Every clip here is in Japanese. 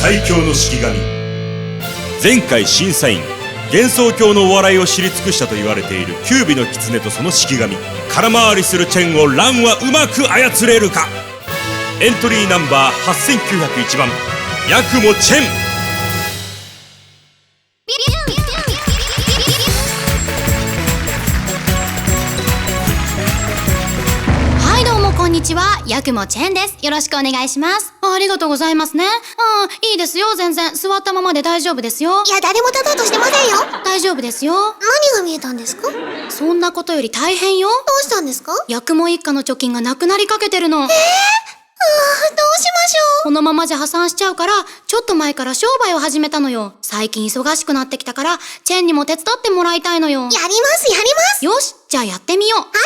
最強の式神。 前回審査員幻想郷のお笑いを知り尽くしたと言われている九尾の狐とその式神。空回りするチェンをランはうまく操れるか。エントリーナンバー8901番ヤクモチェン。 こんにちは、ヤクモチェンです。よろしくお願いします。ありがとうございますね。いいですよ、全然。座ったままで大丈夫ですよ。 いや、誰も立とうとしてませんよ。 大丈夫ですよ。 何が見えたんですか？ そんなことより大変よ。 どうしたんですか？ ヤクモ一家の貯金がなくなりかけてるの。 どうしましょう。 このままじゃ破産しちゃうから、ちょっと前から商売を始めたのよ。最近忙しくなってきたから、チェンにも手伝ってもらいたいのよ。 やります、やります。 よし、じゃあやってみよう。はい。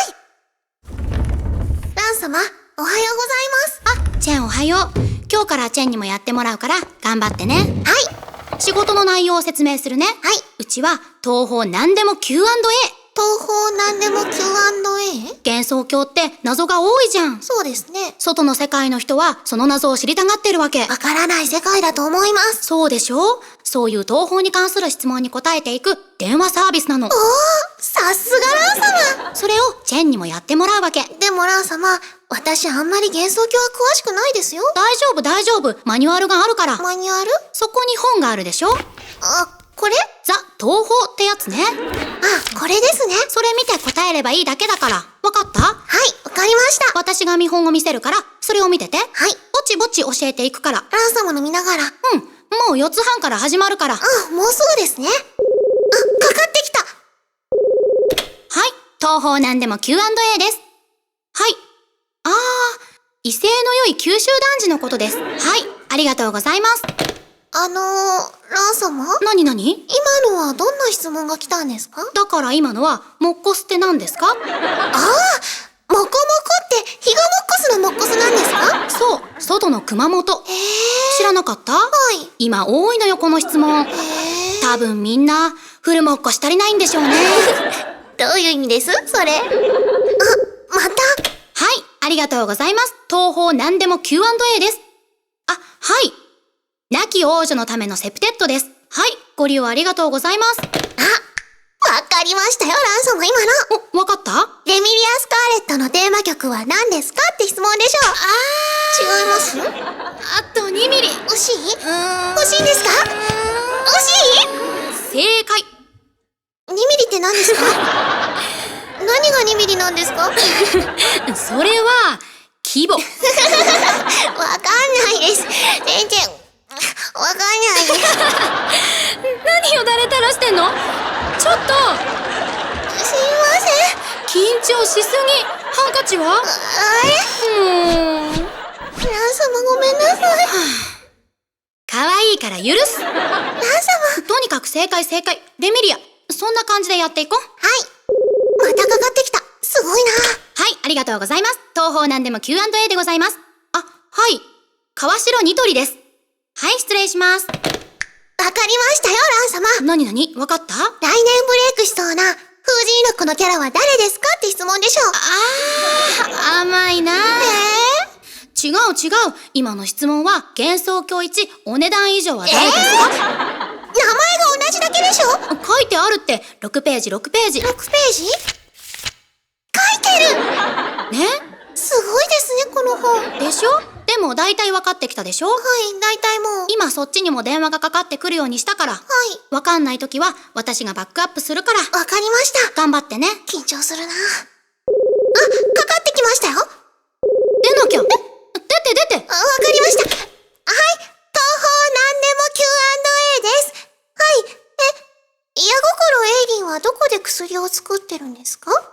ラン様、おはようございます。 チェンおはよう。今日からチェンにもやってもらうから頑張ってね。 はい。 仕事の内容を説明するね。 はい。 うちは東方何でも Q&A。 東方何でも Q&A？ 幻想郷って謎が多いじゃん。 そうですね。 外の世界の人はその謎を知りたがってるわけ。 わからない世界だと思います。 そうでしょ？そういう東方に関する質問に答えていく電話サービスなの。 おー、さすがラン様。 それをチェンにもやってもらうわけ。 でもラン様、私あんまり幻想郷は詳しくないですよ。 大丈夫大丈夫。マニュアルがあるから。 マニュアル？ そこに本があるでしょ？ これ？ ザ・東方ってやつね。 これですね。 それ見て答えればいいだけだから。わかった？ はい、わかりました。 私が見本を見せるから、それを見てて。 はい。 ぼちぼち教えていくから。 ラン様の見ながら。 もう4つ半から始まるから。 もうすぐですね。かかってきた。 はい、東方なんでも Q&A です。はい。威勢の良い九州男児のことです。はい、ありがとうございます。 ラン様？ なになに？ 今のはどんな質問が来たんですか？ だから今のは、モッコスって何ですか？ モコモコってヒガモッコスのモッコスなんですか？ そう、外の熊本。知らなかった？ はい。 今多いのよ、この質問。多分みんな、フルモッコし足りないんでしょうね。 どういう意味ですそれ？また。 はい、ありがとうございます。東方何でも Q&A です。はい。亡き王女のためのセプテッドです。はい、ご利用ありがとうございます。 わかりましたよ、ラン様今の。 わかった？ レミリア・スカーレットのテーマ曲は何ですかって質問でしょう。違います？ あと2ミリ。 惜しい？欲しいんですか？惜しい？ 正解。 2ミリって何ですか？何が2ミリなんですか？ それは、規模。 わかんないです。全然、わかんないです。 何よだれ垂らしてんの？ちょっと。 すいません。 緊張しすぎ。ハンカチは？ ラン様ごめんなさい。 可愛いから許す。 ラン様。 とにかく正解。レミリア、そんな感じでやっていこう。 はい。またかかってきた。すごいな。 はい、ありがとうございます。東方なんでも Q&A でございます。はい。川城ニトリです。はい、失礼します。 わかりましたよ、ラン様。 なにわかった？ 来年ブレイクしそうな、フージーロックのキャラは誰ですかって質問でしょう。 甘いな。違う。今の質問は、幻想郷一お値段以上は誰ですか？ 名前が同じだけでしょ？ 書いてあるって、6ページ。 6ページ？書いてる！ ね？ すごいですね、この本。 でしょ？でも大体分かってきたでしょ？ はい、大体もう。 今そっちにも電話がかかってくるようにしたから。 はい。 分かんないときは私がバックアップするから。 わかりました。 頑張ってね。 緊張するな。かかってきましたよ。 出なきゃ。出て。 わかりました。はい、東方なんでも Q&A です。はい、矢心エイリンはどこで薬を作ってるんですか？はい、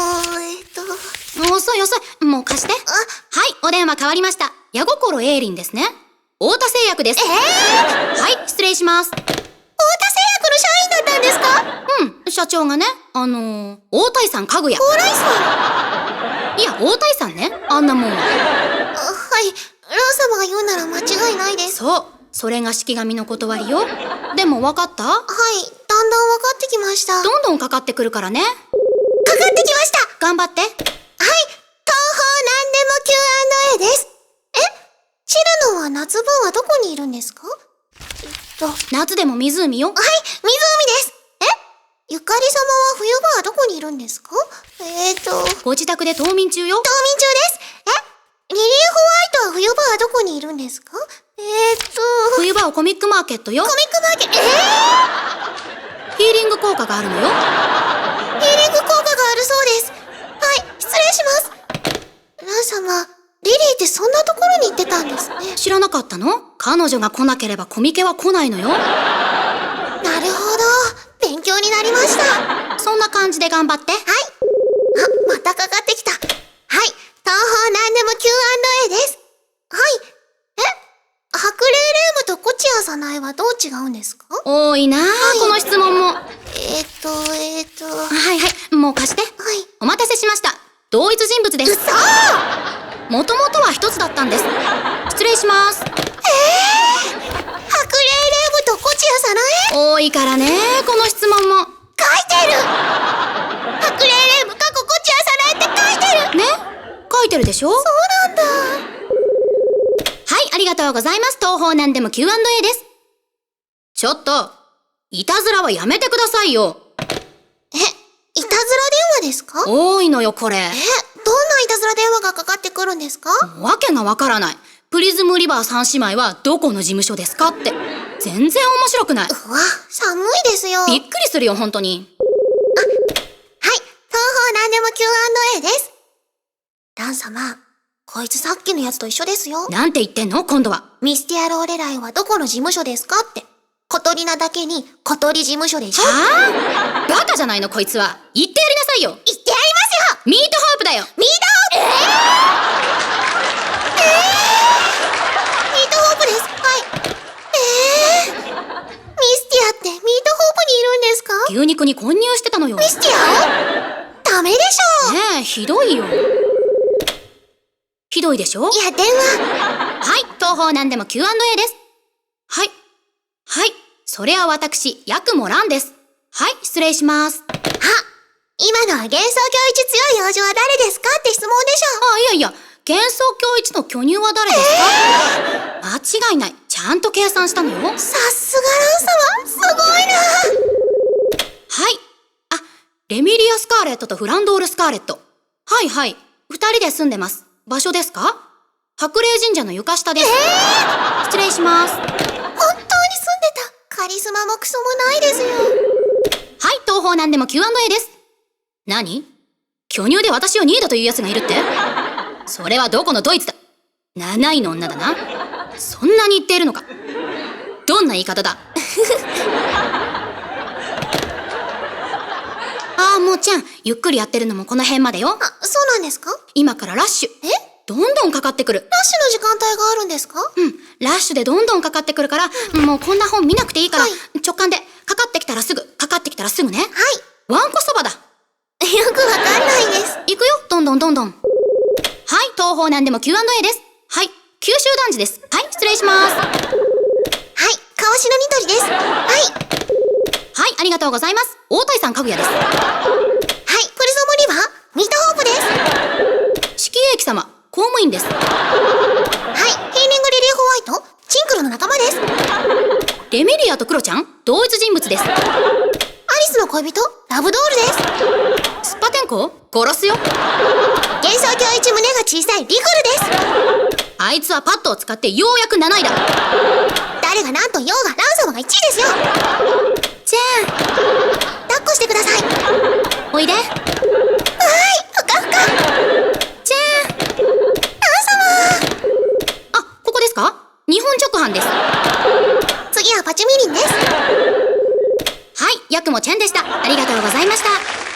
遅い。もう貸して。はい、お電話変わりました。矢心エイリンですね。太田製薬です。はい、失礼します。 太田製薬の社員だったんですか？ 社長がね、大谷さん家具屋。 蓬莱さいや、大谷さんね。あんなもんは。 はい、ラン様が言うなら間違いないです。 そう。それが式神の断りよ。でも分かった？ はい、だんだん分かってきました。 どんどんかかってくるからね。 かかってきました。 頑張って。はい、 東方なんでも Q&A です。チルノはは夏場はどこにいるんですか？ 夏でも湖よ。 はい、湖です。ゆかり様は冬場はどこにいるんですか？ ご自宅で冬眠中よ。 冬眠中です。リリー・ホワイトは冬場はどこにいるんですか？ 冬場はコミックマーケットよ。 コミックマーケット、 ヒーリング効果があるのよ。 ヒーリング効果があるそうです。はい、失礼します。ラン様、リリーってそんなところに行ってたんですね。 知らなかったの？彼女が来なければコミケは来ないのよ。 なるほど、勉強になりました。 そんな感じで頑張って。 はい。あ、またかかってきた。はい、東方なんでも Q&A です。はい。白霊霊夢とコチアサナエはどう違うんですか？ 多いなあ、この質問も。 はいはいはい、もう貸して。 はい。 お待たせしました。同一人物です。 嘘！ もともとは一つだったんです。失礼します。 白霊霊夢とコチアサナエ？ 多いからね、この質問も。 書いてる！白霊霊夢過去コチアサナエって書いてる！ ね？書いてるでしょ？ そうなんだ。 はい、ありがとうございます。東方なんでも Q&A です。ちょっと、いたずらはやめてくださいよ。 いたずら電話ですか？ 多いのよ、これ。 どんないたずら電話がかかってくるんですか？ わけがわからない。プリズムリバー三姉妹はどこの事務所ですかって。全然面白くない。 うわ、寒いですよ。 びっくりするよ、本当に。 はい、東方なんでも Q&A です。ラン様、こいつさっきのやつと一緒ですよ。 なんて言ってんの、今度は。 ミスティアローレライはどこの事務所ですかって。小鳥なだけに小鳥事務所でしょ？ はぁ？バカじゃないの、こいつは。言ってやりなさいよ。 言ってやりますよ！ ミートホープだよ。 ミートホープ！ミートホープです。はい。ミスティアってミートホープにいるんですか？ 牛肉に混入してたのよ。 ミスティアを？ダメでしょ！ ねえ、ひどいよ。ひどいでしょ？ いや、電話。 はい、東方なんでも Q&A です。はい。はい、それは私、ヤクモランです。はい、失礼します。 今のは幻想郷一強い幼女は誰ですかって質問でしょ。 いや、幻想郷一の巨乳は誰ですか？間違いない。ちゃんと計算したのよ。 さすがラン様、すごいな。 はい。レミリア・スカーレットとフランドール・スカーレット。はい、二人で住んでます。場所ですか？白霊神社の床下です。失礼します。 本当に住んでた。カリスマもクソもないですよ。 はい、東方なんでも Q&A です。何？巨乳で私を2位だという奴がいるって？それはどこのドイツだ。7位の女だな。そんなに言っているのか。どんな言い方だ。もうちゃん、ゆっくりやってるのもこの辺までよ。 そうなんですか？ 今からラッシュ。どんどんかかってくる。 ラッシュの時間帯があるんですか？ ラッシュでどんどんかかってくるから、もうこんな本見なくていいから、 はい、 直感で、かかってきたらすぐ、かかってきたらすぐね。 はい。 わんこそばだ。 よくわかんないです。 行くよ、どんどん。はい、東方なんでも Q&A です。はい、九州男児です。はい、失礼します。はい、 川島みどりです。 はい、ありがとうございます。大谷さんかぐやです。はい、 プリズムリバーミートホープです。 四季英樹様、公務員です。 はい、ヒーリングリリー・ホワイト、チンクルの仲間です。 レミリアとクロちゃん、同一人物です。 アリスの恋人、ラブドールです。 スパテンコ、殺すよ。 幻想郷一胸が小さいリグルです。 あいつはパッドを使ってようやく7位だ。 誰が何と言おうがラン様が1位ですよ。 ジェーン、 抱っこしてください。 おいで。 ふかふか。 ジェーン、ラン様。ここですか？日本直販です。 次はパチュミリンです。 はい、ヤクモチェンでした。ありがとうございました。